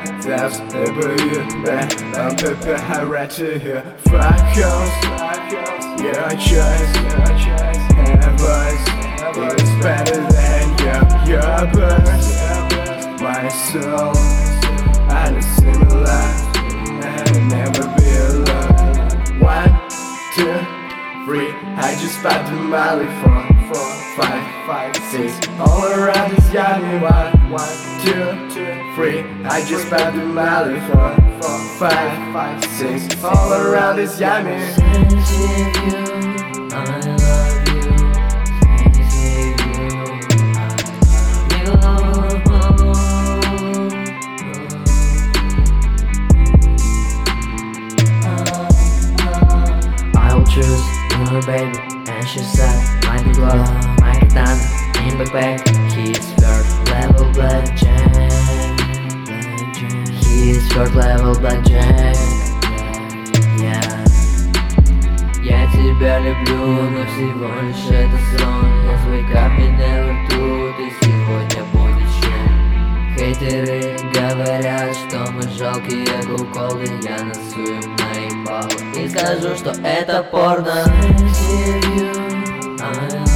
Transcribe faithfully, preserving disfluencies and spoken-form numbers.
that's the blue band. I'm prepared right to hear freckles. Your choice, and a voice is better than your, your birth. My soul, I don't similar, and never be alone. One, two, three, I just bought the Molly. Four, four, five, five, six, all around is yummy. One, one, two, two, three, I just bought the Molly. Four, four, five, five, six, all around is yummy. Sensitive you, I love you. Sensitive you, I love you. I'll choose her baby, and she said, my big love, my katana in backpack. He's third level blackjack. He's third level blackjack. Yeah. Я тебя люблю, но всего лишь это сон. Я свой капитал тут, и сегодня будет шум. Хейтеры говорят, что мы жалкие куколы. Я насую наебал и скажу, что это порно. Sensitive you, I